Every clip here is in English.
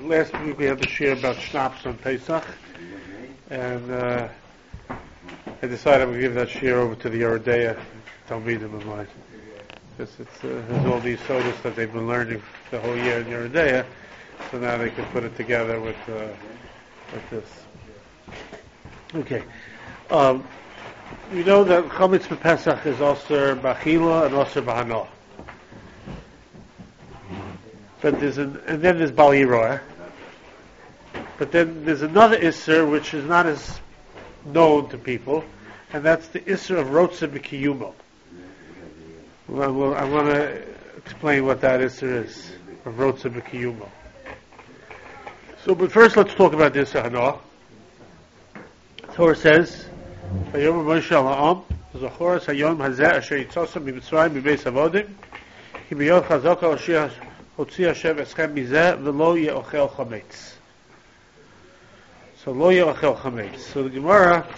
last week we had to share about schnapps on Pesach, and I decided I'm going to give that share over to the Yeridea Talmidim of mine. Because there's all these sodas that they've been learning the whole year in Yeridea, so now they can put it together with this. Okay. We know that Chametz Pesach is also B'achila and also B'hana. But and then there's Bal Yiroeh. But then there's another Isser which is not as known to people, and that's the Isser of Rotze B'kiyumo. I want to explain what that Isser is, of Rotze B'kiyumo. So, but first let's talk about this Hana. The Torah says, Vayom Moshe La'am, Zachoras Hayom Hazeh Asher Yitzosam Mitzrayim Mibeis Avodim, Ki B'yod Chazaka Asher Hotzi Hashem Eschem Mizeh V'lo Ye'ochel Chametz. So Lo Ye'ochel Chametz. So the Gemara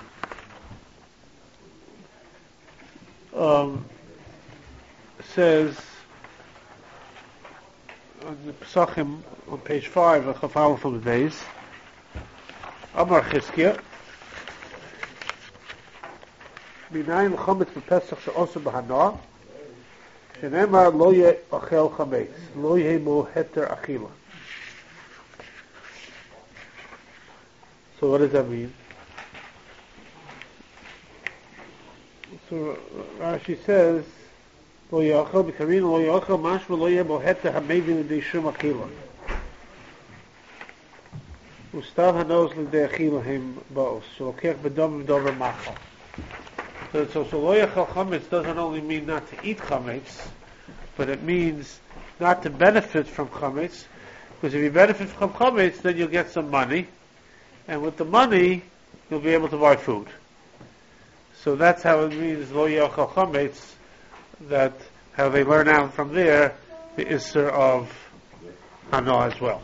says on the Pesachim on page 5 of Chafal from the days, Amar Chizkiah, Minayin Chametz B'Pesach She'osu B'Hana, Shenemar Lo Ye'ochel Chametz, Lo Ye'mo Heter Achila. So what does that mean? So Rashi says, Lo Ye'ochel B'Kamin, Lo Ye'ochel Mashma, Lo Ye'mo Heter Hamedi L'dei Shum Achila. Ustav Hanos L'dei Achila Hem Ba'os, Shalokech B'dom V'dover Machal. So Lo Ye'ochel Chametz doesn't only mean not to eat Chametz, but it means not to benefit from Chametz, because if you benefit from Chametz, then you'll get some money, and with the money, you'll be able to buy food. So that's how it means Lo Ye'ochel Chametz, that how they learn out from there the Isser of Hana as well.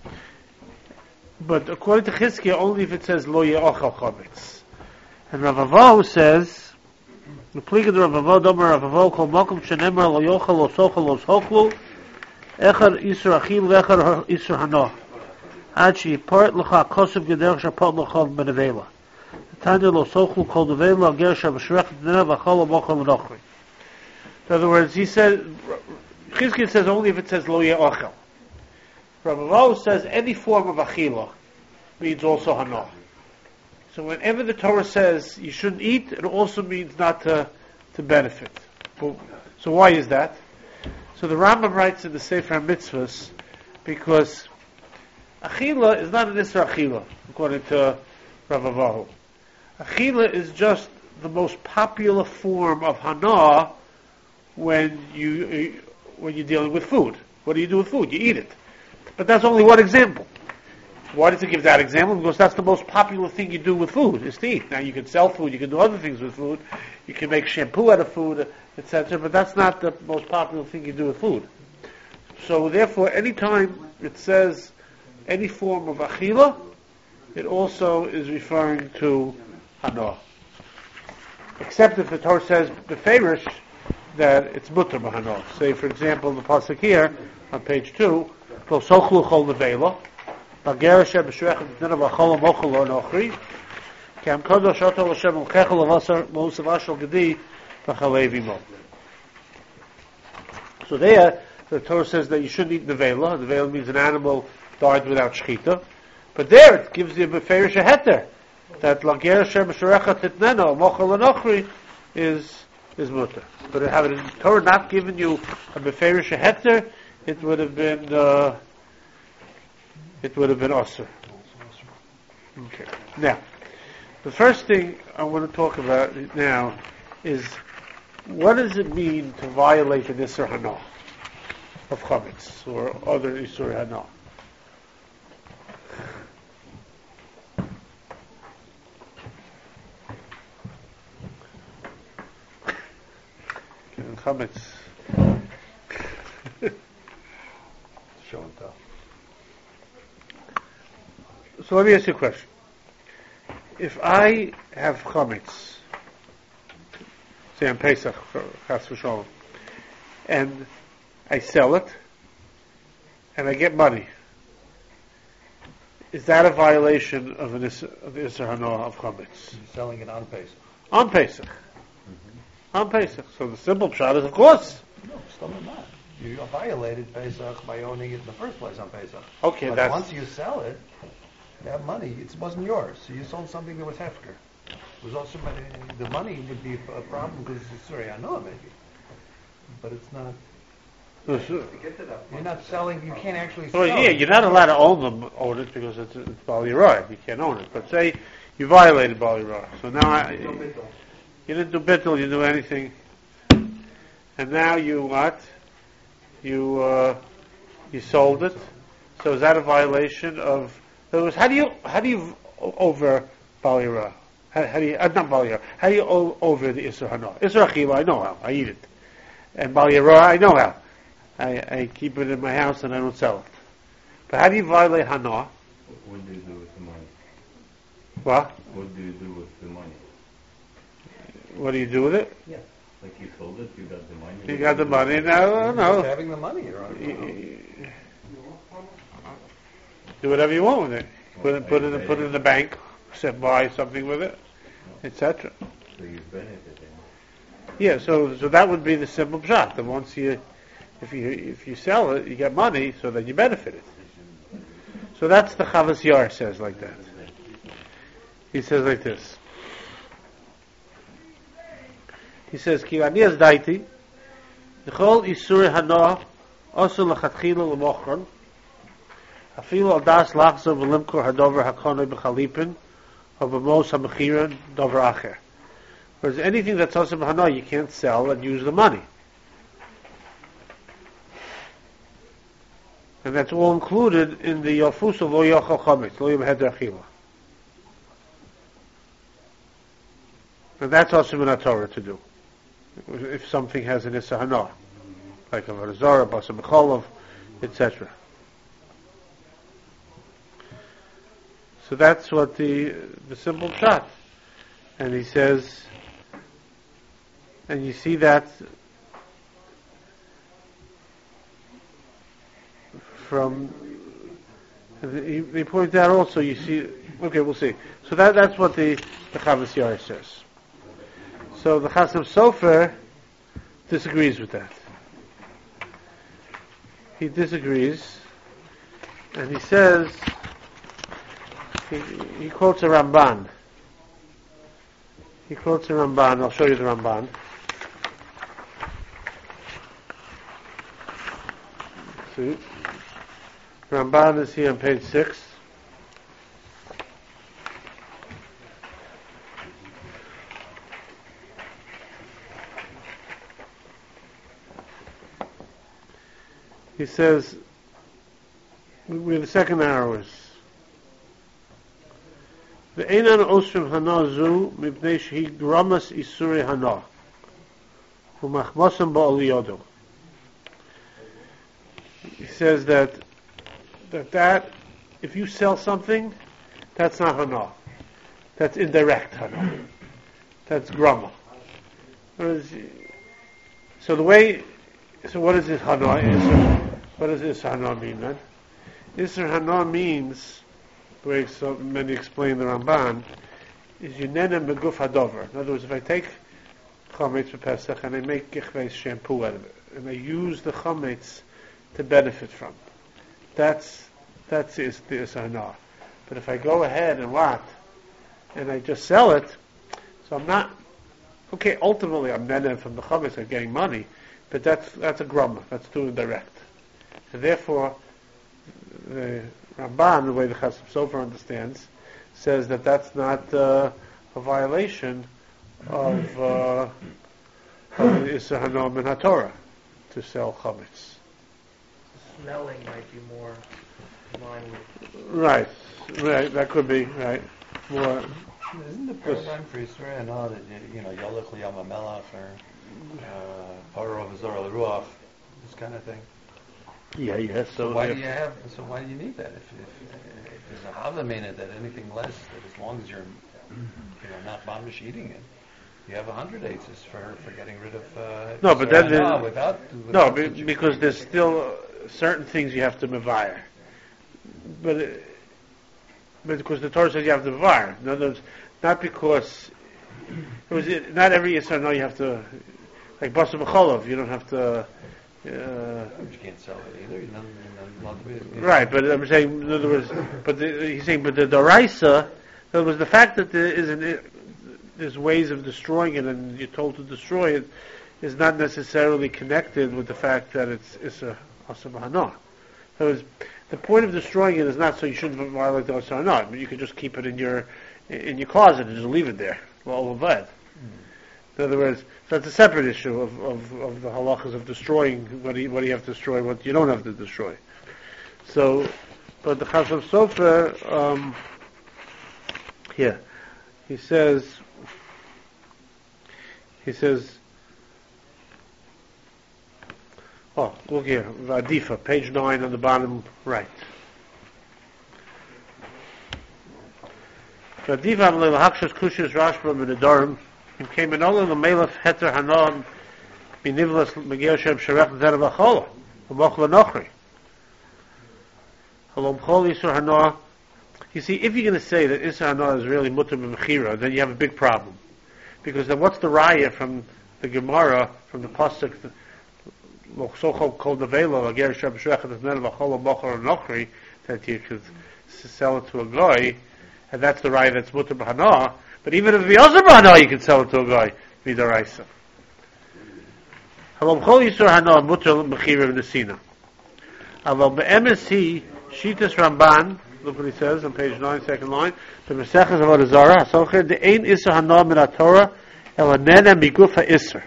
But according to Chizkiah, only if it says Lo Ye'ochel Chametz. And Rav Avo says, the Pligad Rav Avo Domer Rav Avo Kol Mokum Shenemar Lo Yochel Lo Sochel Lo Sochlu Echad Isser Achil V'Echad Isser Hana Ad She'yipart L'cha Kosev Gederach Shapot L'chol Benevela Tanya Lo Sochlu Kol Nevela Ger Shavashrech Dina V'Chol L'Mochel L'Nochri. In other words, he said, Chizkiah says only if it says Lo Ye'ochel. Rav Avo says any form of Achila means also Hana. So whenever the Torah says you shouldn't eat, it also means not to benefit. So why is that? So the Rambam writes in the Sefer HaMitzvahs, because Achila is not an Isra Achila, according to Rav Avo. Achila is just the most popular form of Hana when you're dealing with food. What do you do with food? You eat it. But that's only one example. Why does it give that example? Because that's the most popular thing you do with food, is to eat. Now you can sell food, you can do other things with food, you can make shampoo out of food, etc., but that's not the most popular thing you do with food. So therefore, anytime it says any form of achila, it also is referring to hana. Except if the Torah says beferish that it's mutter b'hana. Say, for example, the pasuk here on page 2, Lo sochlu chol nevela, Bagera Shebeshrechet Dina V'Chol Mochel Lo Nochri, Kam Kodosh Oto L'Shem L'Chechel L'Vasar Moshe Vashel Gedi V'Chalevi Mo. So there, the Torah says that you shouldn't eat nevela. Nevela means an animal died without shechita. But there, it gives you a beferish heter that Bagera Shebeshrechet Titneno Mochel Lo Nochri is mutter. But had the Torah not given you a beferish heter, it would have been osir. Okay. Now, the first thing I want to talk about now is what does it mean to violate the Isser Hana of Chametz or other Isser Hana? Chametz. Show and tell. So let me ask you a question. If I have chametz, say on Pesach, Chas v'Shalom, and I sell it, and I get money, is that a violation of an Isser Hanoah of Chametz? You're selling it on Pesach. On Pesach. On Pesach. So the simple shot is, of course. No, still not. You violated Pesach by owning it in the first place on Pesach. Okay, But once you sell it, that money, it wasn't yours. So you sold something that was hefker. It was also the money would be a problem because I know maybe, but it's not. You're not selling. You can't actually sell. Well, yeah, you're not allowed to own it because it's Bal Yirah. You can't own it. But say you violated Bal Yirah. So now you didn't do bittul, you didn't do anything, and now you what? You sold it. So is that a violation of? In other words, how do you over Bal Yirah? How do you not Bal Yirah? How do you over the Isser Hanoah? Isser Achila, I know how. I eat it, and Bal Yirah, I know how. I keep it in my house and I don't sell it. But how do you violate Hanoah? What do you do with the money? What? What do you do with the money? What do you do with it? Yeah. Like you sold it, you got the money. You got the money now. No. Having the money, you're on. Do whatever you want with it. Put it in the bank. Buy something with it, etc. So you benefited. Yeah. So that would be the simple shot. That once if you sell it, you get money, so then you benefit it. So that's the Chavas Yar says like that. He says like this. He says, "Ki ani az daiti, l'chol isur hanoah, also l'chatchila l'mochron, afilu al das lachzor v'limkor hadover hakonoi b'chalipin, or b'mos ha'mechirin dover acher." Whereas anything that's also hanoah, you can't sell and use the money. And that's all included in the Yafus of Lo Yochel Chametz, Lo Yom Heder Achila. And that's also in Torah to do. If something has an Issa Hanoah, like a Varazara, Basa Mecholov, etc. So that's what the simple shot. And he says, and you see that from, they point out also, you see, okay, we'll see. So that's what the Chavas Yar says. So the Chasam Sofer disagrees with that. He disagrees, and he says, he quotes a Ramban. He quotes a Ramban, I'll show you the Ramban. See? Ramban is here on page 6. He says, where the second arrow is, Ve'enan osrim hana zu mipnei shehi gramas isuri hana u'machmosam ba'al yodo. He says that if you sell something, that's not hana. That's indirect hana. That's grama. So what is this hana? What does Isser Hana mean then? Isser Hana means, the way so many explain the Ramban, is Yunena Meguf Hadover. In other words, if I take Chametz for Pesach and I make Gichveis shampoo out of it, and I use the Chametz to benefit from, that's the Isser Hana. But if I go ahead and and I just sell it, so I'm not, okay, ultimately I'm Nena from the Chametz, I'm getting money, but that's a grumma, that's too indirect. And therefore, the Ramban, the way the Chasam Sofer understands, says that that's not a violation of Isser Hanoah min HaTorah to sell chametz. Smelling might be more in line with. Right. That could be right. More. Isn't the paradigm for Yisrael Hanoah that Yolech L'Yam HaMelach or Paro V'Zor L'Ruach, this kind of thing? Yeah. So why do you need that? If there's a Havamina in it, that anything less, that as long as you're not mamish eating it, you have 100 eitzes for getting rid of. No, but then because there's still certain things you have to mevire. But because the Torah says you have to var. In other words, not because not every Yisra no you have to, like Basar B'cholov, you don't have to. But you can't sell it either. You're not Right, but I'm saying, in other words, he's saying, but the Doraisa, in other words, the fact that there's ways of destroying it and you're told to destroy it is not necessarily connected with the fact that it's a Asar B'Hana. In other words, the point of destroying it is not so you shouldn't violate the Asar B'Hana, but you could just keep it in your closet and just leave it there. Well, in other words, that's a separate issue of the halachas of destroying what do you have to destroy, what you don't have to destroy. So, but the Chasam Sofer, here, he says, oh, look here, Vadifa, page 9 on the bottom right. Vadifa Amalei Lahakshas Kushas Rashba Menedorim. Came in all of the Melech Heter Hanon Binivlas Megir Shem Sharech Zerav Achola Umochla Nochri Halom Chol Yisur Hanoah. You see, if you're going to say that Isur Hanoah is really Mutter B'Mechira, then you have a big problem, because then what's the raya from the Gemara, from the pasuk Lochsochol Kol Nevela Megir Shem Sharech Zerav Achola Umochla Nochri, that you could sell it to a guy, and that's the raya that's Mutter B'Hanoah. But even if the Asar B'Hana, you can sell it to a guy, Vidaraisa. Halom Chol Yisur Hana Mutter Mechira Nesina. Aval Be'emes Hi Shitas Ramban. Look what he says on page 9, second line. The Mesechus Avodah Zarah Hasocher the Ein Isur Hana Min HaTorah El Nene Miguf HaIsur.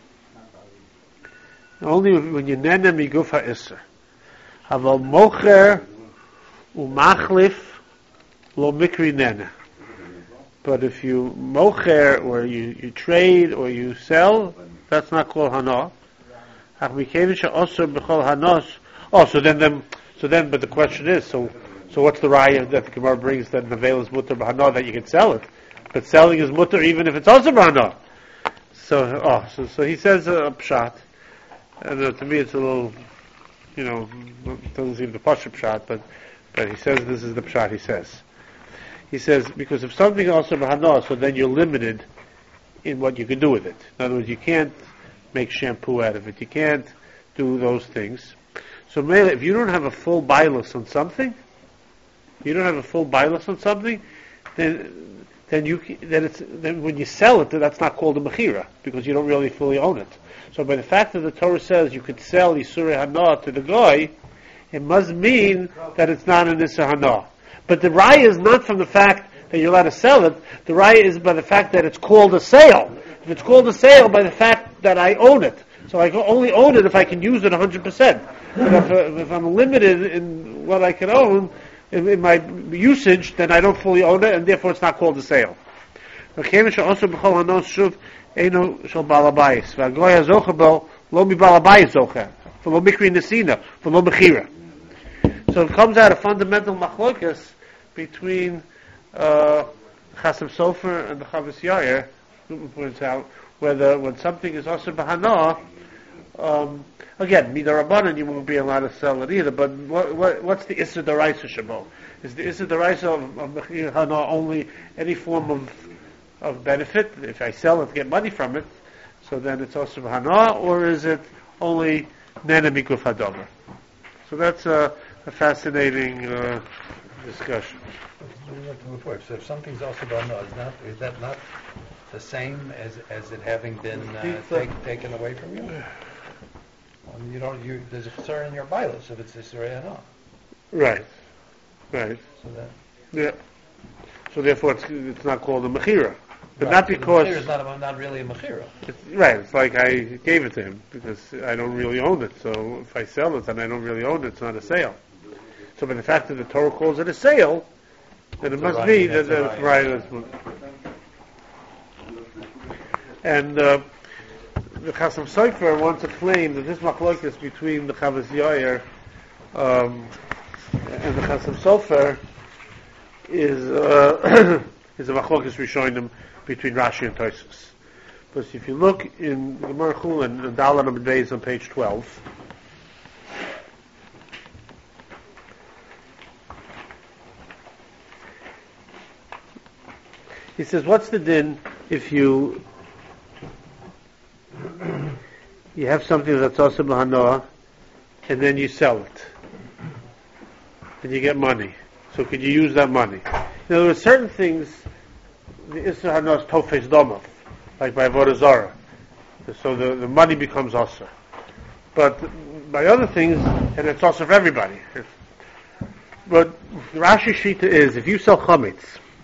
Only when you Nene Miguf HaIsur. Aval Mocher Umachlif Lo Mikri Nene. But if you mocher, or you trade, or you sell, that's not called hana. Oh, so then, but the question is, so what's the raya that the Gemara brings that Nevel is mutter b'hana, that you can sell it, but selling is mutter even if it's also b'hana. So he says a pshat, and to me it's a little, it doesn't seem the pasha pshat, but he says this is the pshat. He says, because if something is also b'hana, so then you're limited in what you can do with it. In other words, you can't make shampoo out of it. You can't do those things. So if you don't have a full bailus on something, then when you sell it, that's not called a mechira, because you don't really fully own it. So by the fact that the Torah says you could sell Yisur Hana to the guy, it must mean that it's not an Yisur Hana. But the raya is not from the fact that you're allowed to sell it. The raya is by the fact that it's called a sale. If it's called a sale, by the fact that I own it. So I can only own it if I can use it 100%. But if I'm limited in what I can own, in my usage, then I don't fully own it, and therefore it's not called a sale. So it comes out a fundamental machlokas between Chasam Sofer and the Chavos Yair, points out whether when something is Asar B'Hana, again, Midarabanan you won't be allowed to sell it either, but what's the Issa D'Oraisa Shabo? Is the Issa D'Oraisa of Mechir Hana only any form of benefit? If I sell it, get money from it, so then it's Asar B'Hana, or is it only Nene Mikuf Hadover? So that's a fascinating discussion. So if something's also b'hana, is that not the same as it having been taken away from you? There's a concern in your bilos if it's Yisrei Hana. Right. So therefore, it's not called a mechira, but right. not because the mechira is not really a mechira. Right. It's like I gave it to him because I don't really own it. So if I sell it and I don't really own it, it's not a sale. So by the fact that the Torah calls it a sale, then it must be that it's right. And the Chasam Sofer wants to claim that this machlokes between the Chavos Yair and the Chasam Sofer is a machlokes rishonim between Rashi and Tosfos. But if you look in the Gemara Chulin and Dalan Amud Beis on page 12, He says, what's the din if you have something that's also b'hanoah, and then you sell it, and you get money. So could you use that money? There are certain things the Isser Hanoah is tofes domov, like by Avodah Zarah. So the money becomes also. But by other things, and it's also for everybody. But Rashi Shita is, if you sell chametz,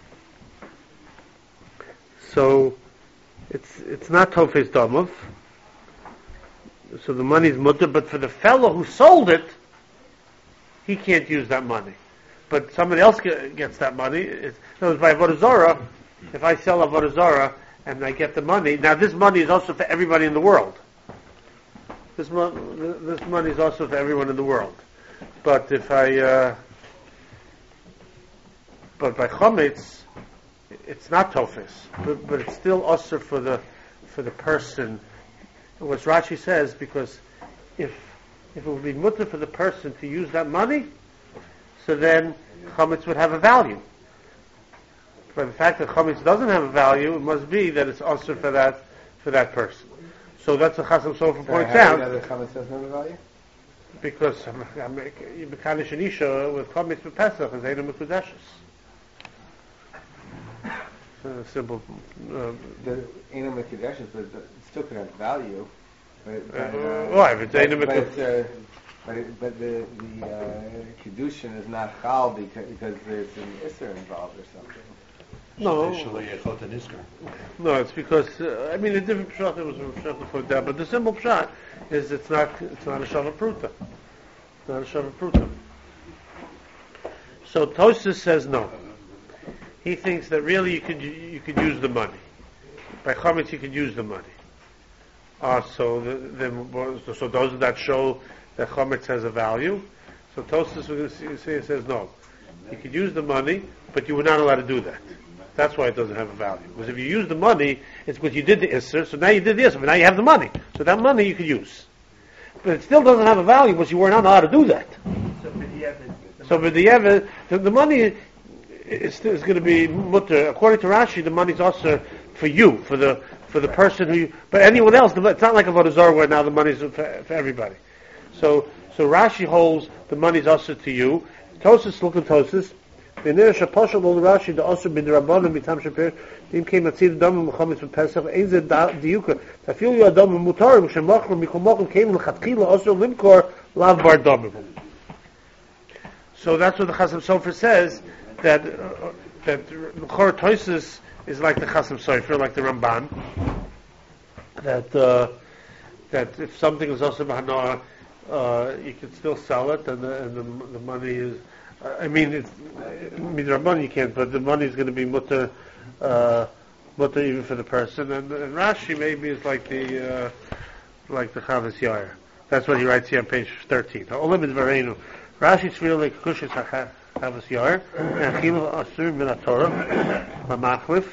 so it's not tofes domov, so the money is mutter, but for the fellow who sold it, he can't use that money. But somebody else gets that money. In other words, by Avodah Zarah, if I sell Avodah Zarah and I get the money, now this money is also for everybody in the world. This money is also for everyone in the world. But if but by chametz, it's not tofes, but it's still usher for the person. What Rashi says, because if it would be mutter for the person to use that money, so then chametz would have a value. But the fact that chametz doesn't have a value, it must be that it's usher for that person. So that's what Chasam Sofer points out. How do you know that chametz doesn't have a value? Because Mekanish and Isha with chametz for Pesach is Eina Mekudeshes. Simple. The Eina Mekudeshes, but it still could have value. Why? If it's Eina Mekudeshes. But the Kedushin is not chal because there's an Isser involved or something. No, it's because a different pshat. It was a pshat before that, but the simple pshat is it's not a shava pruta. It's not a shava pruta. So Tosfos says no. He thinks that really you could use the money. By chametz you could use the money. So those that show that chametz has a value. So Tosfos says no. You could use the money, but you were not allowed to do that. That's why it doesn't have a value. Because if you use the money, it's because you did the Isser, so now you did the Isser, but now you have the money. So that money you could use. But it still doesn't have a value because you were not allowed to do that. So the money is going to be mutter. According to Rashi, the money is also for you, for the person who but anyone else, it's not like a Avodah Zarah where now the money is for everybody. So Rashi holds the money is also to you. Tosfos, look at Tosfos. The Shapashal ol Rashi the Osir bin Rabbanim mitam shapir im came at see the dam Muhammad for Pesach ein ze diuka ta feel you adam mutarim shemachru mikomachim came lechatchila Osir limkor lav bar dam. So that's what the Chasam Sofer says that Chor Tosfos is like the Chasam Sofer, like the Ramban, that if something is also b'hanoah, you can still sell it, and the money is. It's midrabanan you can't, but the money is going to be mutter even for the person. And Rashi maybe is like the Chavos Yair. That's what he writes here on page 13. Olam is varenu. Rashi tzvil like kushis Chavos Yair. Achil asur min haTorah b'machlif.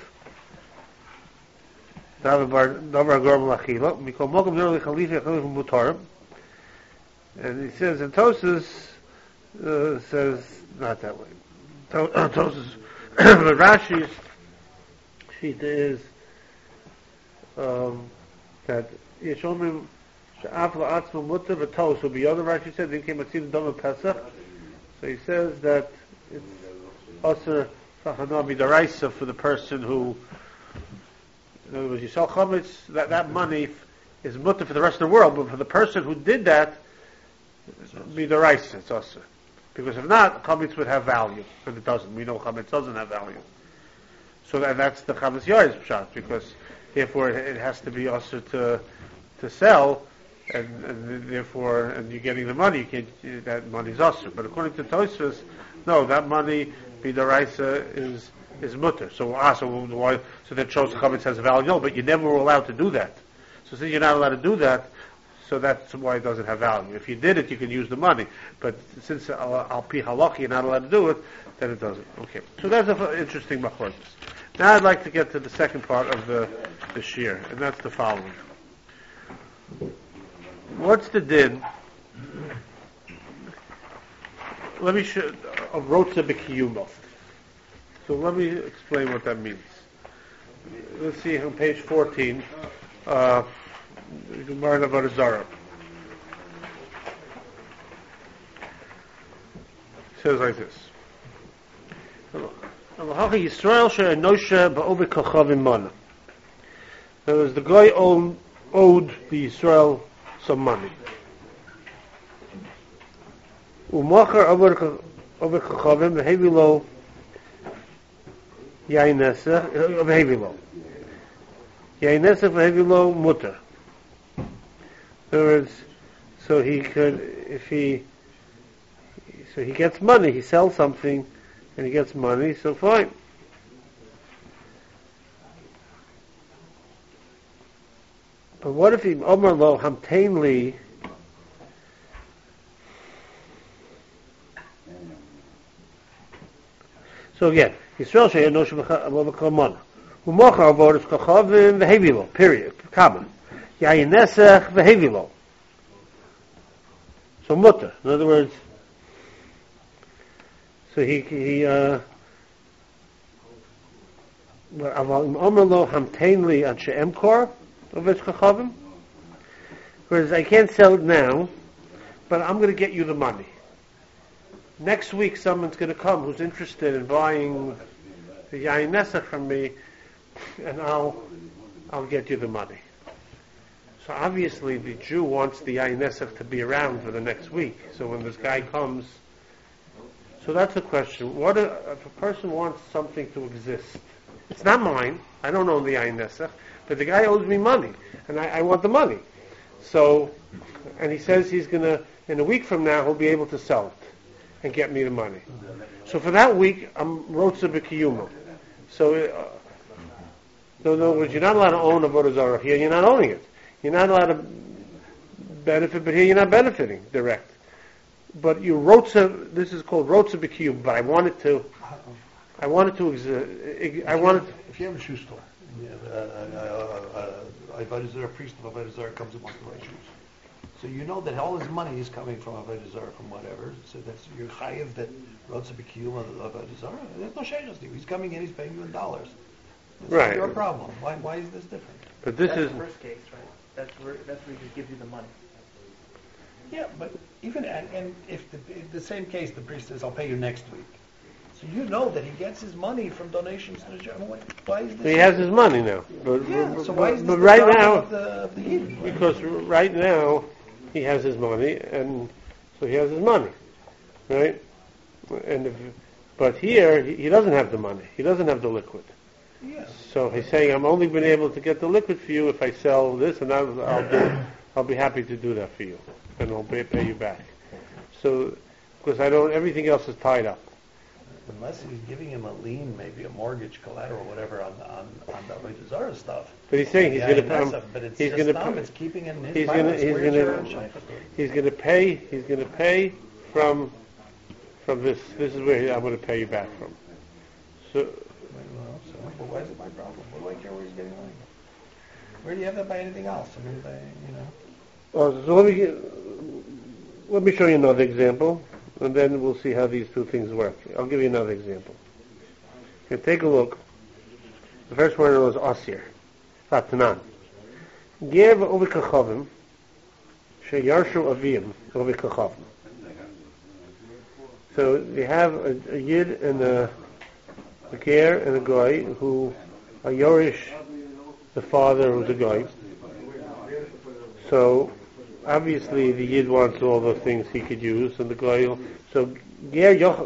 Davar gorm lachila. Mikol mokum zer lechalifi achil mutarim. And he says in Tosfos. Says not that way. Tosfos, but Rashi's sheet is that Yeshomim she'afla atzma mutter v'tos. So beyond the Rashi said they came at the dam of Pesach. So he says that it's also sachana midaraisa for the person who, in other words, you sell chametz, that money is mutter for the rest of the world, but for the person who did that, midaraisa it's also. Because if not, chametz would have value, but it doesn't. We know chametz doesn't have value. So that's the Chavos Yair's pshat, because therefore it has to be also to sell, and therefore, and you're getting the money, that money's also. But according to Tosfos, no, that money, b'daraisa, is mutter. So that shows chametz has value. No, but you never were allowed to do that. So since you're not allowed to do that, so that's why it doesn't have value. If you did it, you can use the money. But since al pi halakha you're not allowed to do it, then it doesn't. Okay. So that's an interesting machlokes. Now I'd like to get to the second part of the shir, and that's the following. What's the din? Let me show a rotza b'kiyumo. So let me explain what that means. let's see on page 14, Gemara Avodah Zarah. It says like this. Yisrael she'enosha ba'ovid kochavim mana. In other words, the guy owed the Yisrael some money. Umachar over kochavim v'hevi lo yain nesach v'hevi lo yain nesach v'hevi lo mutter. In other words, so he gets money. He sells something and he gets money. So fine. But what if he Omar lo hamtein li? So again, Yisrael she'enosha b'kol mana. U'mochar avodas kochavim v'hevi lo. Period. Comma. Yayin nesach v'hevi lo. So mutter. In other words, so he Omar lo hamtein li ad she'emkor. Whereas I can't sell it now, but I'm going to get you the money. Next week someone's going to come who's interested in buying the Yain Nesach from me, and I'll get you the money. So obviously the Jew wants the Yain Nesach to be around for the next week. So when this guy comes, so that's the question. What if a person wants something to exist? It's not mine. I don't own the Yain Nesach. But the guy owes me money, and I want the money. So, and he says he's gonna, in a week from now, he'll be able to sell it and get me the money. So for that week, I'm rotza b'kiyuma. So, in other words, you're not allowed to own a Avodah Zarah. Here, you're not owning it. You're not allowed to benefit, but here you're not benefiting direct. But you rotza. This is called rotza b'kiyuma. But I want it to exist. If you have a shoe store. Avodah Zarah, priest of Avodah Zarah comes and wants to buy shoes. So you know that all his money is coming from Avodah Zarah, from whatever. So that's your chayiv that rotza b'kiyum of Avodah Zarah. There's no shaykhs to you. He's coming in, he's paying you in dollars. That's right. Your problem. Why is this different? But this That's is the first case, right? That's where he just gives you the money. Yeah, but even and if the same case, the priest says, "I'll pay you next week." So you know that he gets his money from donations to the Jew. Why is this? he has his money now. But why is this but the right problem now, of the Yidden? because right now he has his money, and so he has his money, right? But here he doesn't have the money. He doesn't have the liquid. Yeah. So he's saying, I'm only been able to get the liquid for you if I sell this, and I'll be happy to do that for you, and I'll pay you back. So, because everything else is tied up. Unless he's giving him a lien, maybe a mortgage, collateral, whatever, on the Avodah Zarah stuff. But he's saying he's going to pay. But it's He's just going to dumb. pay. It's keeping him in He's his going finance. Where's your shaykhs? He's going to pay. He's going to pay from this. This is where I'm going to pay you back from. So. But why is it my problem? What do I care where he's getting money? Where do you have that by anything else? I mean, So let me show you another example, and then we'll see how these two things work. I'll give you another example. Okay, take a look. The first one was Asir, Fatanan. Ger v'ovi kachavim, sheyarshu avim v'ovi kachavim. So you have a Yid and a Ger and a Goy who are Yorish, the father who's a Goy. So obviously the Yid wants all the things he could use, and the Goy. So Ger Yochel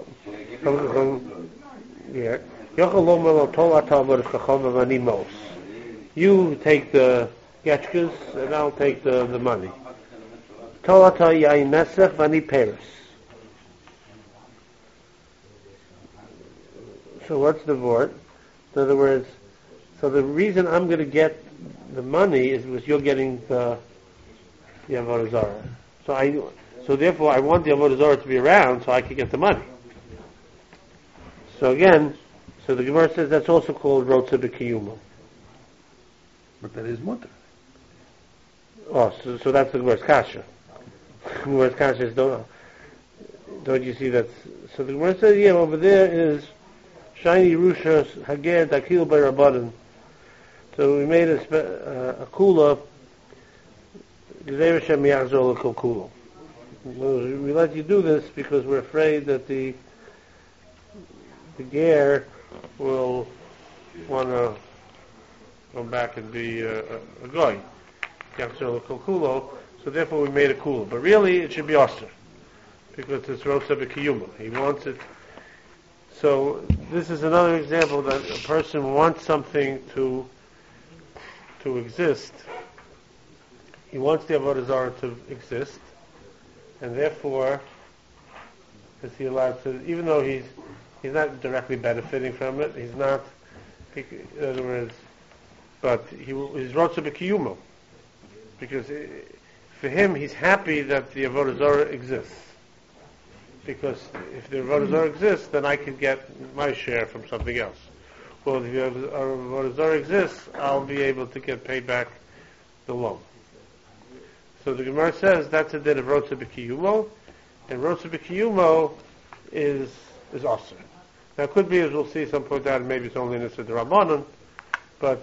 Lomel Tol Atavar Chacham Vani Mos. You take the getchkas and I'll take the money. Tol Ata Yain Nesach Vani Peres. So what's the word? In other words, so the reason I'm going to get the money is because you're getting the Avodah Zarah. So therefore I want the Avodah Zarah to be around so I can get the money. So again, so the Gemara says that's also called Rotza B'Kiyuma. but that is mutter. Oh, so that's the Gemara's Kasha. The Gemara's Kasha is don't you see that? So the Gemara says, yeah, over there is Shiny Rushas Hager Dakil by Rabbanan So we made a kula. Kula. We let you do this because we're afraid that the ger will want to go back and be a goy. Yachzor l'kol. So therefore we made a kula. But really it should be osir because it's rotza b'kiyuma. He wants it. So this is another example that a person wants something to exist. He wants the avodah zarah to exist, and therefore is he allowed to? Even though he's not directly benefiting from it, he's not. In other words, but he's rotza b'kiyumo, because for him he's happy that the avodah zarah exists. Because if the avodah zarah exists, then I can get my share from something else. Well, if the avodah zarah exists, I'll be able to get paid back the loan. So the Gemara says that's a din of rotza b'kiyumo, and rotza b'kiyumo is osir. Now it could be, as we'll see some point out, maybe it's only in the Rabbanon, but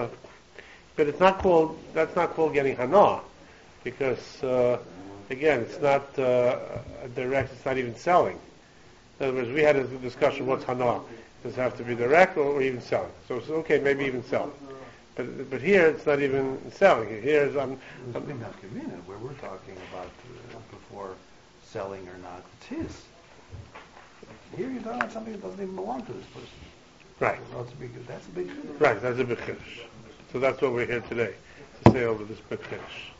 it's not called. That's not called getting hana, because again, it's not a direct. It's not even selling. In other words, we had a discussion. What's hana? Does it have to be direct or even selling? So it's okay, maybe even selling. But here it's not even selling. Here is where we're talking about before selling or not. It's his. Here you're talking about something that doesn't even belong to this person. Right. That's a big chiddush. Right, that's a big chiddush. So that's what we're here today, to say over this big chiddush.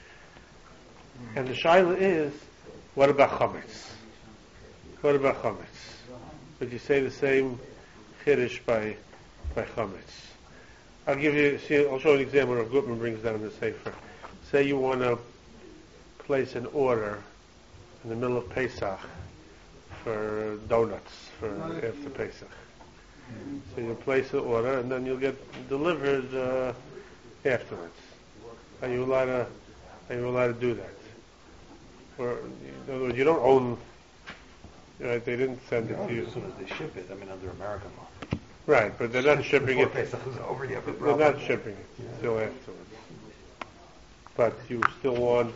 And the shaila is, what about chametz? What about chametz? Would you say the same chiddush by chametz? I'll show you an example of Gutman brings down in the Sefer. Say you want to place an order in the middle of Pesach for donuts for after Pesach. So you place the order and then you'll get delivered afterwards. Are you allowed to do that? Or in other words, you don't own. Right? They didn't send it to you As soon as they ship it, under American law. Right, but they're not shipping it. Pesach is over, you have a They're problem. not shipping it still afterwards. But you still want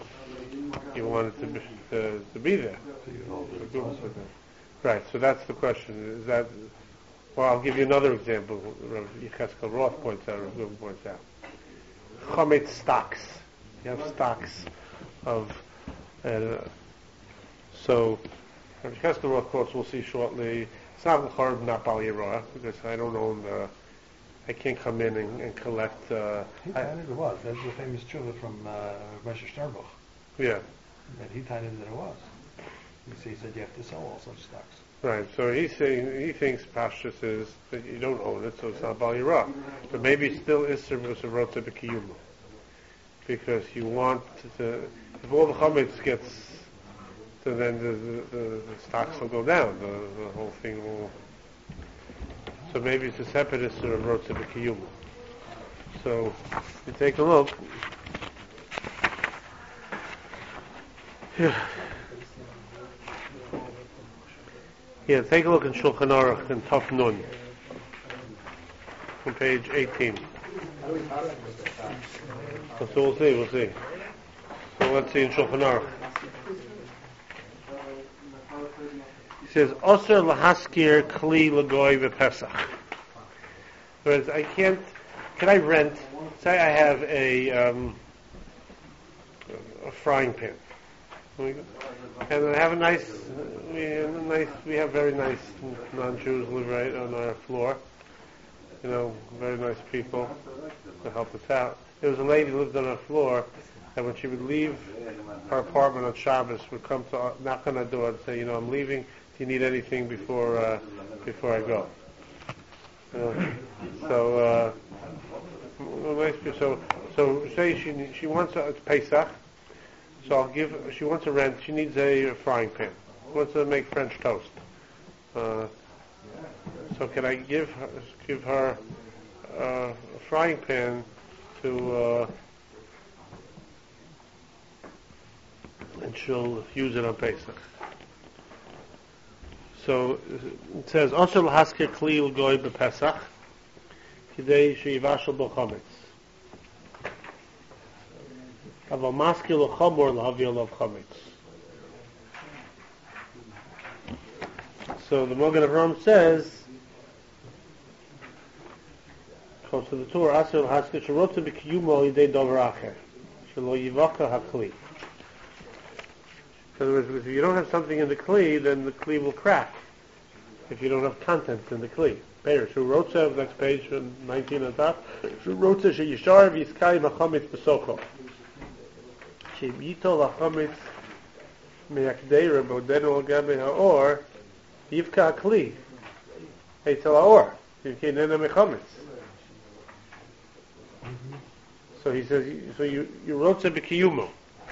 it to be there. Right. So that's the question. Is that? Well, I'll give you another example. Rav Yecheskel Roth points out. Rav Guvin points out. Chametz stocks. You have stocks of. So Rav Yecheskel Roth quotes. We'll see shortly. It's not l'chorb, not bal yirah, because I don't own I can't come in and collect. He tied it was. That's the famous tshuva from Moshe Sternbuch. Yeah. That he tied it that it was. He said you have to sell all such stocks. Right. So he's saying he thinks Pashtus is that you don't own it, so it's not bal yirah. But maybe it still is service of rotza b'kiyuma, because you want to. If all the chametz gets. So then the stocks will go down. The whole thing will. So maybe it's a separate issue of rotza b'kiyuma. So you take a look. Yeah, take a look in Shulchan Aruch in Taf Nun, on page 18. So we'll see. So let's see in Shulchan Aruch. He says, Osir lahaskir kli lagoy v'pesach. Whereas can I rent, say I have a frying pan. And I have we have very nice non-Jews live right on our floor. Very nice people to help us out. There was a lady who lived on our floor, and when she would leave her apartment on Shabbos, would come to knock on our door and say, I'm leaving. Do you need anything before I go? So say she wants it's Pesach. So she wants a rent, she needs a frying pan. She wants to make French toast. So can I give her a frying pan to, and she'll use it on Pesach. So it says, Osir l'haskir kli l'goy b'Pesach. kidei sheyivashel bo chametz. Aval maskil lo chamor lahaviyol of chametz. So the Magen Avraham says, comes to the Torah, Asher l'haskir sherotze b'kiyumo yidei dover acher, shelo yivaka hakli. In other words, if you don't have something in the kli, then the kli will crack. If you don't have content in the kli. Beir, Shurotze, next page, 19 on top. Shurotze sheyishar v'yiskay machamitz b'socho. Sheyito lachamitz meyakdeira bodenu al-gabe ha'or yivka hakli. Eitzel ha'or. Yivkei nena mechamitz. So he says, so you rotze b'kiyumo.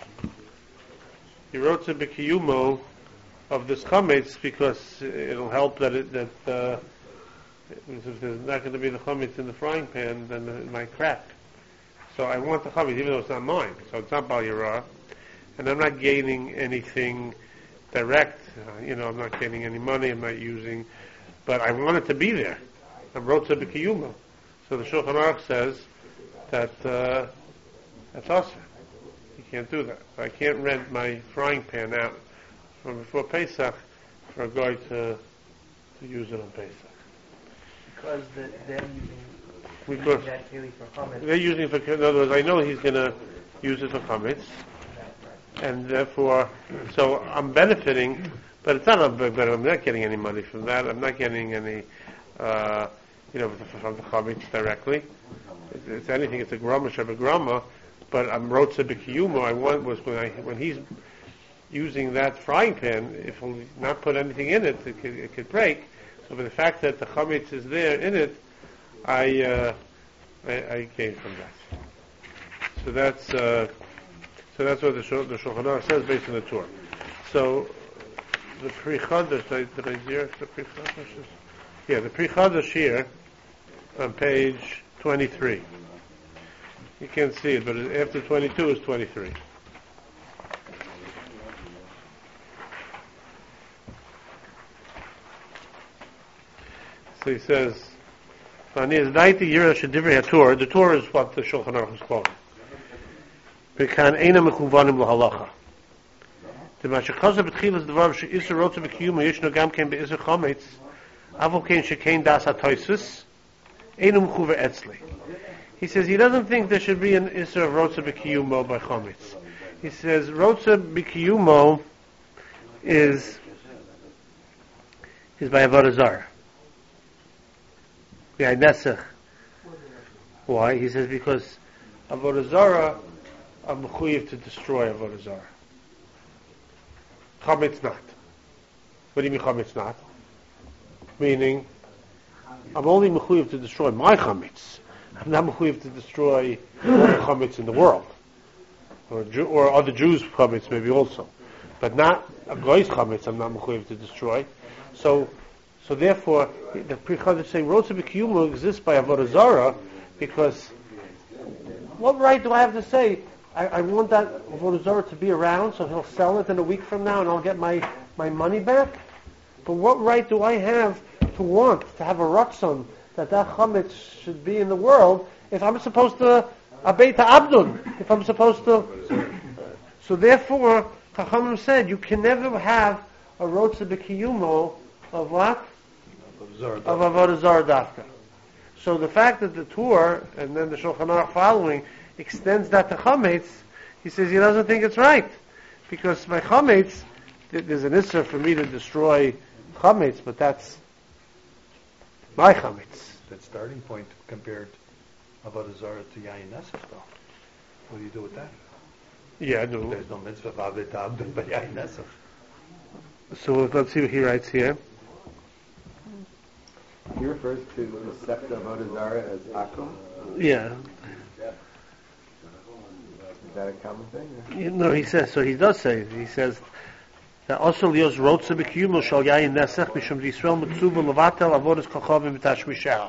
You wrote to B'kiyumo of this chametz because it'll help that if there's not going to be the chametz in the frying pan, then it might crack. So I want the chametz, even though it's not mine. So it's not Bal Yirah, and I'm not gaining anything direct. I'm not getting any money. I'm not using, but I want it to be there. I'm wrote to B'kiyumo. So the Shulchan Aruch says that that's awesome. You can't do that. I can't rent my frying pan out from before Pesach for a guy to use it on Pesach. Because they're using that keli for chametz. They're using it for, in other words, I know he's going to use it for chametz, and therefore, so I'm benefiting, but it's not, but I'm not getting any money from that. I'm not getting any, from the chametz directly. It's anything, it's a grama shabagrama. But I'm rotze b'kiyumo. I want was when he's using that frying pan, if he'll not put anything in it, it could break. So, by the fact that the chametz is there in it, I gain from that. So that's what the Shulchan Aruch says based on the Torah. So the Pri Chadash, did I hear the Pri Chadash? Yeah, the Pri Chadash here on page 23. You can't see it, but after 22 is 23. So he says, the Torah is what the Shulchan Aruch is quoting. Because eina mechuvanim lahalacha. The mashakaza betchilas devar she'isur rotze b'kiyuma yishno gam ken be'isur chametz avol ken shekein das hatoisus einu mechuva etzli. He says he doesn't think there should be an Isser of Rotze B'Kiyumo by Chometz. He says Rotze B'Kiyumo is by Avodah Zarah. Yeah, Nesach. Why? He says because Avodah Zarah are mechuyev to destroy Avodah Zarah. Chometz not. What do you mean Chometz not? Meaning, I'm only mechuyev to destroy my Chometz. I'm not mechuyev to destroy all the chametz in the world, or other Jews' chametz maybe also, but not a goy's chametz. I'm not mechuyev to destroy. So therefore, the Pri Chadash saying rotze b'kiyumo exists by avodah zarah because what right do I have to say I want that avodah zarah to be around so he'll sell it in a week from now and I'll get my money back? But what right do I have to want to have a ratzon that chametz should be in the world if I'm supposed to abei ta'abdun, if I'm supposed to... So therefore, Chachamim said, you can never have a rotze b'kiyumo of what? Of avodah zarah dafka. So the fact that the Torah, and then the Shulchan Aruch following, extends that to chametz, he says he doesn't think it's right. Because by chametz, there's an issur for me to destroy chametz, but that's my chametz. That starting point compared Avodah Zarah to Yayin Nesach, though. What do you do with that? Yeah, no. There's no mitzvah of Aved Ta'abdun by Yayin Nesach. So let's see what he writes here. He refers to the scepter of Avodah Zarah as akum. Yeah. Is that a common thing? No, he says, so he does say, he says, that also lios rotze b'kiyumo shal yayin nesach mishum d'Yisrael mitzuva levatel avodas kochavim b'tashmishah.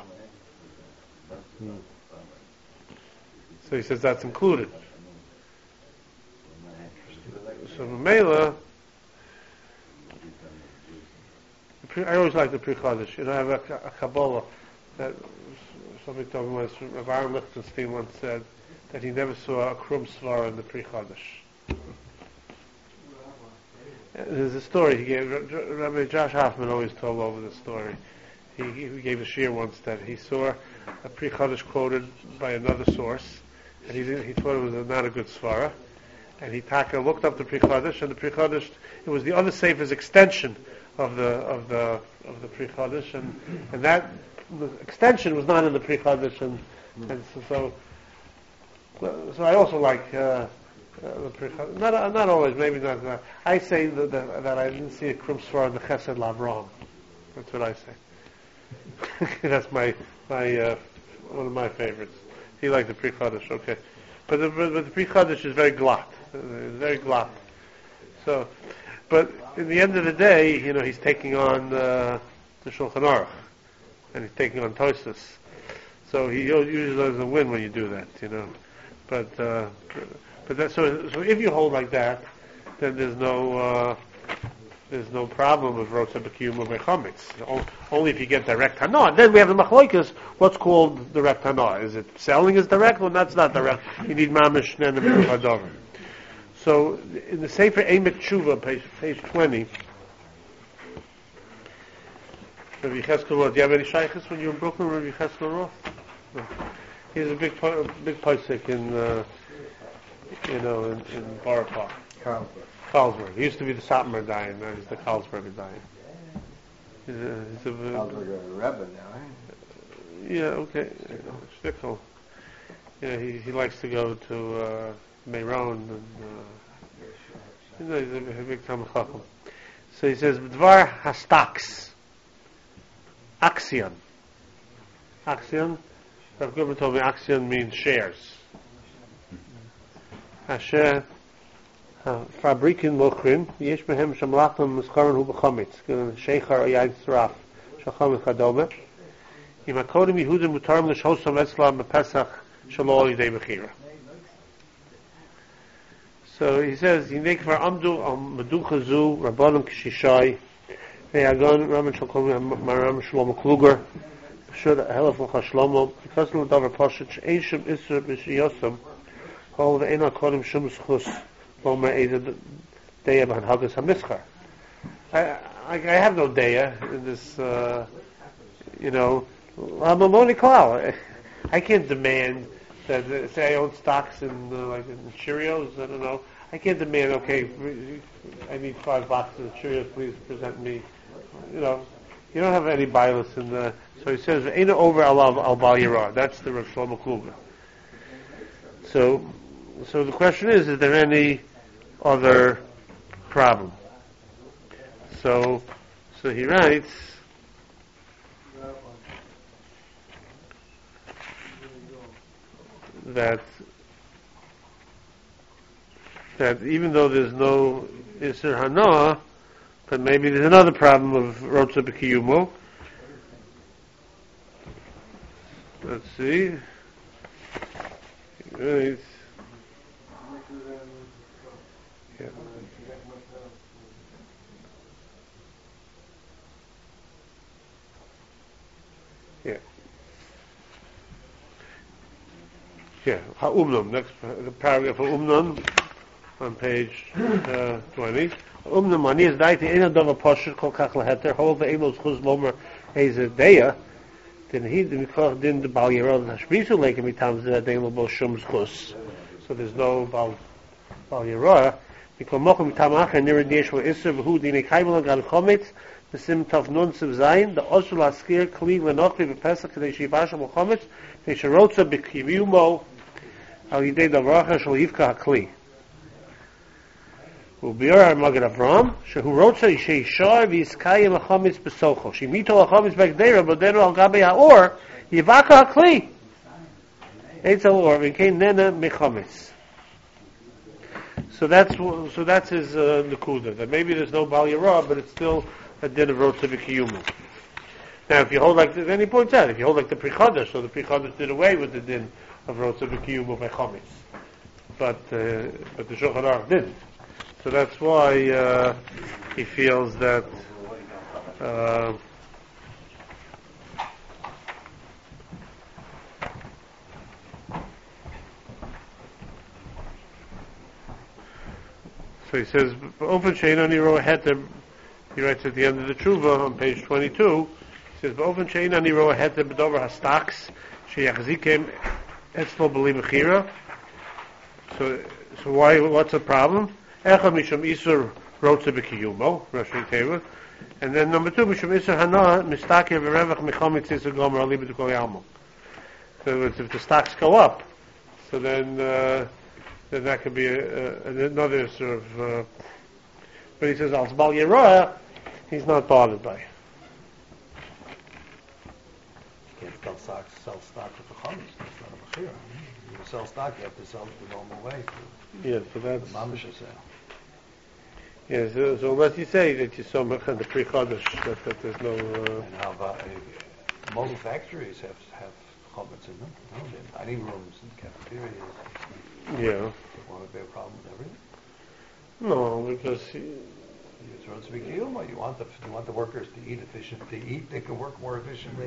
So he says that's included. So Mela, I always like the Pri Chadash. I have a Kabbalah that somebody told me once, Rav Aaron Lichtenstein once said that he never saw a krum svara in the Pri Chodesh. There's a story he gave. Rabbi Josh Hoffman always told over the story. He gave a shir once that he saw a Pri Chodesh quoted by another source, and he thought it was not a good svara. And he looked up the Pri Chodesh, and the Pri Chodesh, it was the other sefer's extension of the Pri Chodesh, and that the extension was not in the Pri Chodesh, and so I also like the Pri Chodesh. Not always, maybe not. I say that I didn't see a krum svara in the Chesed Lavram. That's what I say. That's my one of my favorites. He liked the Pri Chodesh, okay, but the Pri Chodesh is very glatt. It's very glatt. So, but in the end of the day, he's taking on the Shulchan Aruch, and he's taking on Tosfos. So he usually doesn't win when you do that, But that, so if you hold like that, then there's no problem with Rotza B'Kiyum or Bechametz. Only if you get direct Hana. And then we have the Machloikas, what's called direct Hana. Is it selling is direct? Well, that's not direct. You need Mamish and the Hadover. So in the Sefer Emek Tshuva, page 20, Rabbi Yecheskel Roth. Do you have any shaykhs when you were in Brooklyn, Rabbi Yecheskel Roth? No. He's a big posek in Borough Park. Carlsberg. He used to be the Satmar Dayan, now he's the Carlsberg Dayan. He's a Carlsberg Rebbe now, eh? Yeah, okay. Shtickle. Yeah, he likes to go to Meiron, and he's a big Talmid Chacham. So he says, Dvar Hastaks. Axion. Axion. Rav Goodman told me axion means shares. Asher fabrikin mochrin yesh behem shamlachim muskaron hu b'chametz sheichar o yayin tzraf shachamit chadome im hakodim Yehudim mutarim l'shosam etzlam b'pesach shalo yidei b'chira. So he says, Yinek var amdu al meducha zu rabbanim k'shishai ve'agon ramen shalkom maram shlomo kluger should helaf l'chashlomo because of the davar pashut she'eshim isur b'shiyosam all the ena kodim shum schus lomer eza deya b'han hagas hamischar. I have no deya in this, I'm a money klal. I can't demand that, say I own stocks in, like in Cheerios, I don't know. I can't demand, okay, I need 5 boxes of Cheerios, please present me. You don't have any bias in the, so he says, ain't over al bal yirah. That's the Rav Shlomo Kluger. So the question is there any other problem? So he writes, that even though there's no Isser Hana, but maybe there's another problem of Rotza B'Kiyumo. Let's see. Right. Yeah. Yeah. Yeah, Ha'umnum, next the paragraph of Umnum on page 20. Umnum ani is daiti ena dava posher kol kach laheter hol ve'emos chuz lomer deya then he the mikach din the bal yerod hashmisu leikem mitam zeh dein lo shum chuz. So there's no bal yerod because mokum mitam acher nirid yeshua iser v'hu dinei kaimel gal chometz besim tav nun siv zayin the osul askir kli v'nochri v'pesach kadei shivasham chometz v'sherotza b'kiyumo al yidei davracha shel yivka hakli. Ubior Magad Avram shehu rotza sheishar v'yiskayim hachametz besocho shemito hachametz b'gdeira bodenu al gabe haor yivaka hakli eitz al or v'kein nena mechametz. So that's his nekuda. That maybe there's no bal yirah, but it's still a din of rotza b'kiyumu. Now, if you hold like then he points out, if you hold like the Pri Chodesh, so the Pri Chodesh did away with the din of rotza b'kiyumu mechametz, but the Shulchan Aruch didn't. So that's why he feels that So he says, "Ba'ofen she'eino niro heter." He writes at the end of the Tshuva on page 22. He says, "Ba'ofen she'eino niro heter b'dover hastaks sheyachzikem etzlo b'li mechira." So why? What's the problem? Echad mishum isur rotze b'kiyumo, Rashi Teva, and then number two, mishum isur hana mistaker v'revach michomitz isur gomer ali b'tukol yalmo. So if the stocks go up, so then that could be another sort of. But he says al bal yeroah, he's not bothered by. You can't sell stock with the chametz. That's not a mechira. You sell stock, you have to sell it the normal way. Yeah, so The that's. mamish sale. Yeah, so unless you say that you saw the pre-chodesh, that there's no. And how about most factories have chametz in them? No, they have dining rooms and cafeterias. Yeah. Won't it be a problem with everything? No, because It's supposed to be kiyuma. You want the workers to eat efficient. To eat, they can work more efficiently.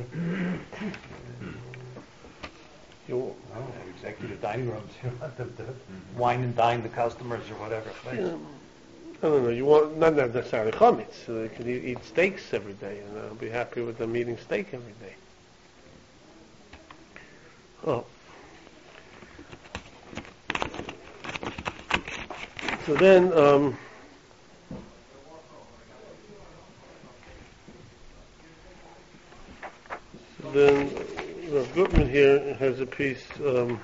Executive dining rooms. You want them to wine and dine the customers or whatever. I don't know. You want not necessarily chametz. So they can eat steaks every day, and I'll be happy with them eating steak every day. Oh. So then, Rav Gutman here has a piece on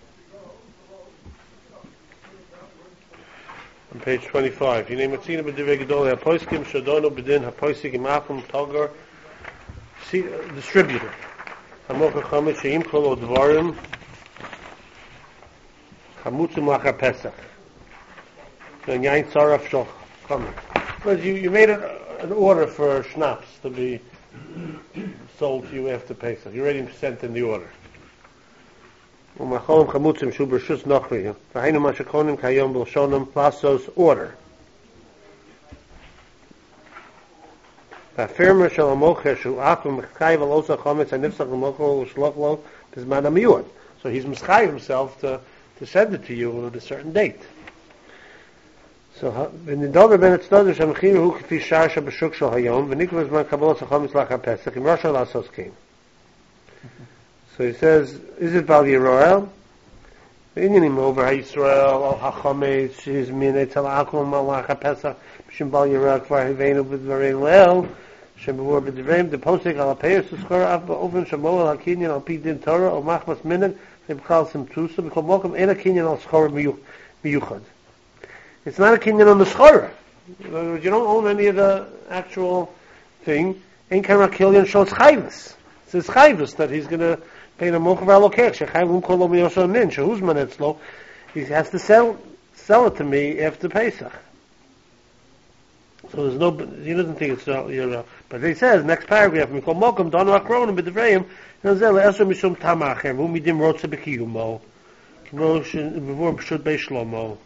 page 25. Hinei matzina b'divrei gedolei haposkim shodono b'din haposik imachum togar distributor. Hamocha chametz sheim kol odvarim chamutzim lachar pesach. And yain tzaraf shol chametz. Because you made an order for schnapps to be sold to you after Pesach. You already sent in the order. U'macholim chamutzim shu b'rshus nochri. V'hainu mashakonim kayom b'lshonim lasos order. V'afirmer shel amocher shu afim m'chayv al-osa chametz hanifsach l'mocho l'shloch lo b'zman ha'miyud. So he's m'chayv himself to send it to you at a certain date. So in the Dover ben Tzadok Shamchir hu kfi shar b'shuk shel hayom v'nikvah zman kabbalas chametz lachar Pesach im Rosh Lasos came. So he says, is it Bal Yeroel? Inyanim over HaYisrael al hachametz his minei tel akum al lachar Pesach b'shem Bal Yeroel kvar hivenu b'dvarei leel shem b'vor b'dvareim the posik al apeyus uskor av ba'oven shamo al hakinyan al pi din Torah al machmas minan v'bchal simtusa b'kol mokum en hakinyan al skor miyuchad. It's not a kinyan on the schora. In other words, you don't own any of the actual thing. Ein kara kilyan shows chayvus. It says chayvus that he's going to pay the mochav alokech. Shechayvum kol lo miyosho min. Shehuz manetzlo. He has to sell it to me after Pesach. So there's no. He doesn't think it's but he says next paragraph. Mikol mokum donu akronim b'divreim. Nazel le'esor mishum tamacher. V'umidim rotze b'kiyumo. K'mo b'vor b'shut be'shlomo.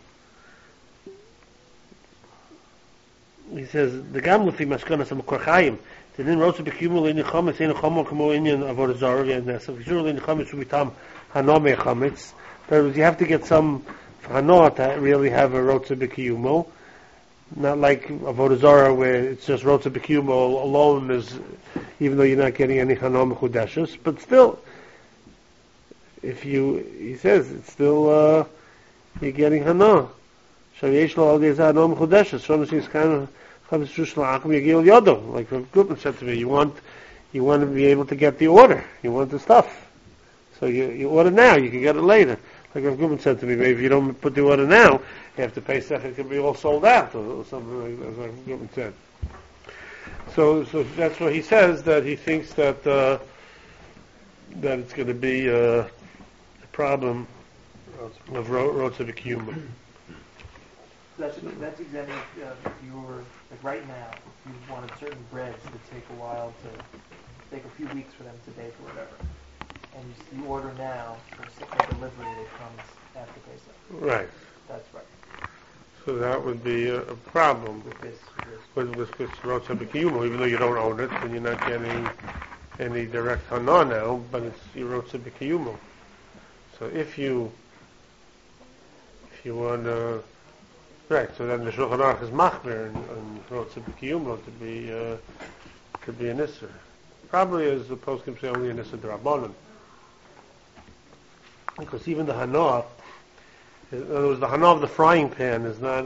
He says the gamlufi maskana some korchayim. They didn't roast b'kiyumul in chametz in chamor kamo inyan avodah zarah and so usually in chametz should be tam hanome chametz. But you have to get some hanoah to really have a roast b'kiyumul. Not like avodah zarah where it's just roast b'kiyumul alone is, even though you're not getting any hanome chudeshes. But still, he says it's still you're getting hanoah. So yesh lo al gezah hanome chudeshes. So it's kind of like Gutman said to me, you want to be able to get the order. You want the stuff. So you order now, you can get it later. Like Gutman said to me, maybe if you don't put the order now, after Pesach it could be all sold out, or something like Gutman said. So that's what he says, that he thinks that it's going to be a problem of Rotza B'Kiyuma. That's exactly if you were, like right now, if you wanted certain breads to take a while to take a few weeks for them to bake or whatever, and you order now for a delivery that comes after Pesach. Right. That's right. So that would be a problem With this with Rotza B'Kiyuma, even though you don't own it, and you're not getting any direct hana now, but it's your Rotza B'Kiyuma. So if you want to, Right, so then the Shulchan Aruch is machmir and Rotze B'Kiyumo to be an Isser. Probably as the poskim say only an Isser D'Rabbanan. Because even the Hana, in other words, the Hana of the frying pan is not,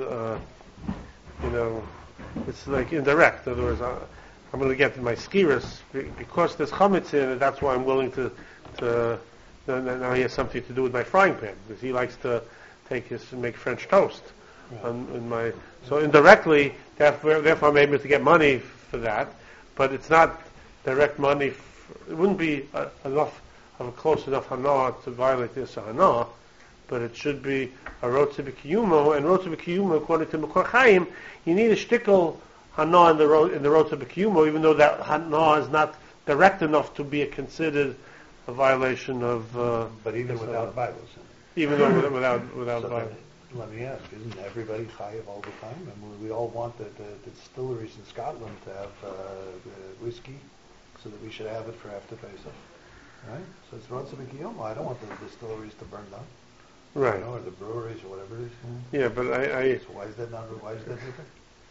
it's like indirect. In other words, I'm going to get my skiris because there's chametz in it. That's why I'm willing to now he has something to do with my frying pan because he likes to make French toast. Right. So indirectly, therefore I'm able to get money for that, but it's not direct money. It wouldn't be enough of a close enough hana to violate this hana, but it should be a rotze b'kiyumo, and rotze b'kiyumo, according to Mekor Chaim, you need a shtickle hana in the rotze b'kiyumo, even though that hana is not direct enough to be considered a violation of. But even without Bibles. Even though without So Bible. let me ask, isn't everybody chayiv all the time? And we all want the distilleries in Scotland to have whiskey, so that we should have it for after Pesach, right? So it's Rotze B'Kiyumo. I don't want the distilleries to burn down, Right. or the breweries or whatever it is. Yeah, but I So why is that different?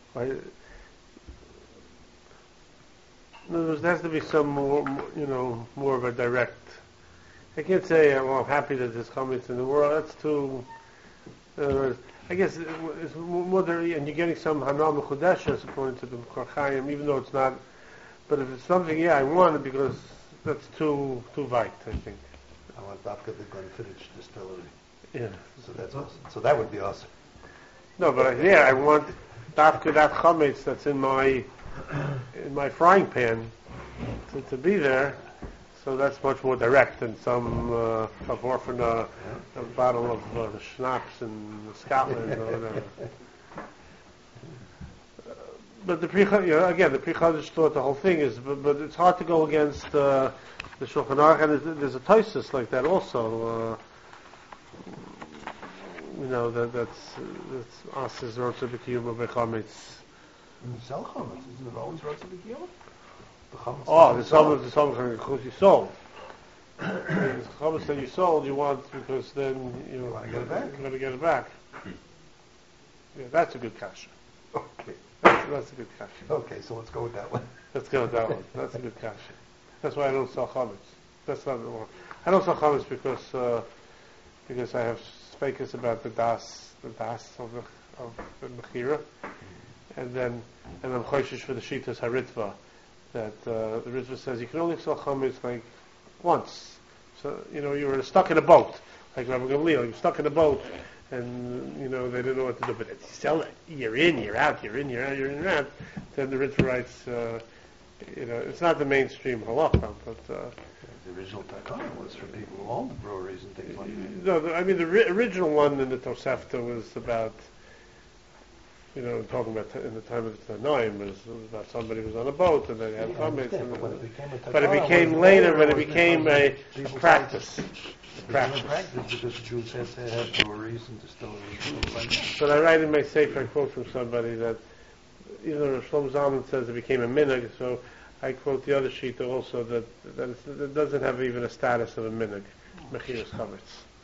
in other words, there has to be some more of a direct. I can't say, well, I'm happy that there's comments in the world. That's too. I guess it's more there, and you're getting some Hana Mechudeshes according to the Mekor Chaim, even though it's not. But if it's something, I want it because that's too weit, I think. I want Dafka the Glenfiddich distillery. Yeah. So that's awesome. So that would be awesome. No, but I want that chametz that's in my frying pan to be there. So that's much more direct than some orphan a bottle of schnapps in Scotland or whatever. But the Pri Chadash thought the whole thing is, but it's hard to go against the Shulchan Aruch, and there's a Tosfos like that also. That's As's Rotze B'Kiyumo B'Chametz. You sell chametz, isn't it always Rotze B'Kiyumo? The chametz. Oh, the chametz you sold. The chametz that you sold, you want because then you want to get it back. You're going to get it back. Yeah, that's a good kasha. Okay. That's a good kasha. Okay, so let's go with that one. Let's go with that one. That's a good kasha. That's why I don't sell chametz. That's not the one. I don't sell chametz because I have speakers about the das of the mechira, and I'm choishish for the shitas haritva that the Ritva says you can only sell chametz like once. So you were stuck in a boat, like Rabbi Gamliel. You're stuck in a boat, and they didn't know what to do. But if you sell it, you're in, you're out, you're in, you're out, you're in, you're out. Then the Ritva writes, it's not the mainstream halacha, but. The original Takana was for people who owned breweries and things like that. No, the original one in the Tosefta was about, talking about in the time of the Tanaim was about somebody who was on a boat and they had chametz. But it became later when it became a practice. Practice because Jews had to have breweries and distilleries and things like that. But I write in my sefer, I quote from somebody that, Shlomo Zalman says it became a minhag, so I quote the other sheet also that it doesn't have even a status of a minhag, mechiras chametz.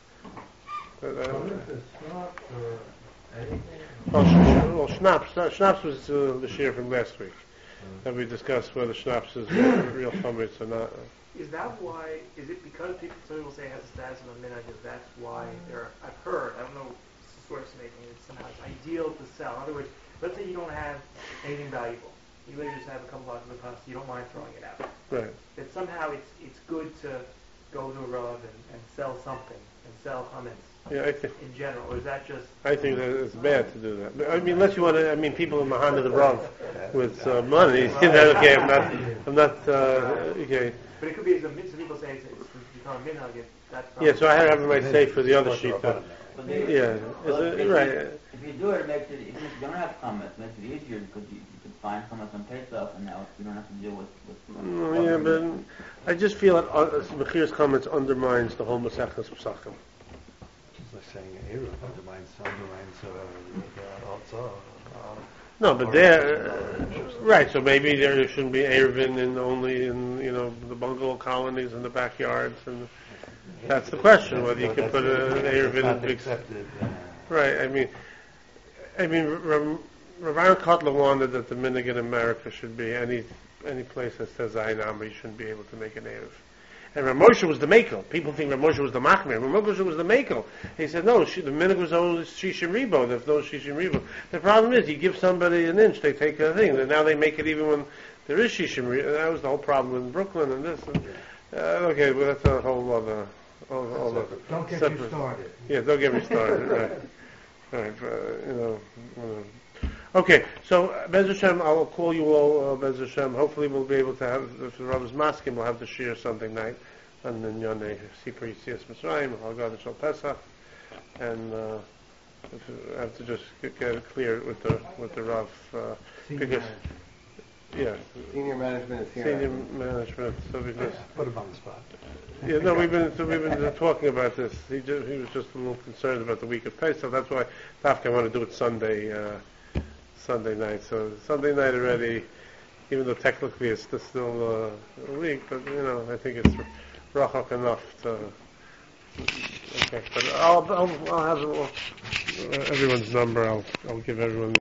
Well, schnapps was the share from last week. That we discussed whether schnapps is real chametz or not. Is that why? Is it because some people say it has a status of a minhag? That's why I've heard. I don't know the source making it. Somehow it's ideal to sell. In other words, let's say you don't have anything valuable. You maybe just have a couple bottles of pasta. You don't mind throwing it out. Right. That somehow it's good to go to a Rav and sell something and sell chametz. Yeah, I think. In general, or is that just? I think that it's bad to do that. I mean, unless you want to. I mean, people in Mahana the Rav with money. Okay, I'm not. Okay. But it could be some people say it's become a minhag. That's Yeah, so I have in my safe for the other sheet. Yeah, right. If you do it, it makes it. If you don't have comments, it makes it easier because you can find comments on Pesach, and now you don't have to deal with. Yeah, but I just feel that Mechir's comments undermines the whole Masechtas Pesachim. It's like saying Eruv undermines also. No, but there, right? So maybe there shouldn't be Eruvin only in the bungalow colonies and the backyards, and that's the question whether you can put an Eruvin in big. Accepted. Right. I mean, I mean, Rav Aaron Kotler wanted that the minhag in America should be any place that says Ayin Amri, you shouldn't be able to make an Erev. And Rav Moshe was the Makel. People think Rav Moshe was the Machmir. Rav Moshe was the Makel. He said, no, the minhag was always Shishim Ribo. There's no Shishim Ribo. The problem is, you give somebody an inch, they take a thing. And now they make it even when there is Shishim Ribo. And that was the whole problem in Brooklyn and this. And, okay, well, that's a whole other... Don't get separate. you started. Yeah, don't get me started. Right. Okay, so Bez Hashem, I'll call you all, Bez Hashem. Hopefully we'll be able to have, if the Rav is masking, we'll have the shir Sunday night, and then Yonei, Sipri, Yitzias Mitzrayim, Haggadah Shal Pesach, and I have to just get it clear with the Rav, because, yeah, Senior management is here. senior management, so because, Put him on the spot. yeah, no, we've been talking about this. He was just a little concerned about the week of Pesach. That's why I want to do it Sunday night. So Sunday night already, even though technically it's still a week, but I think it's rachok enough to. Okay, but I'll have everyone's number. I'll give everyone.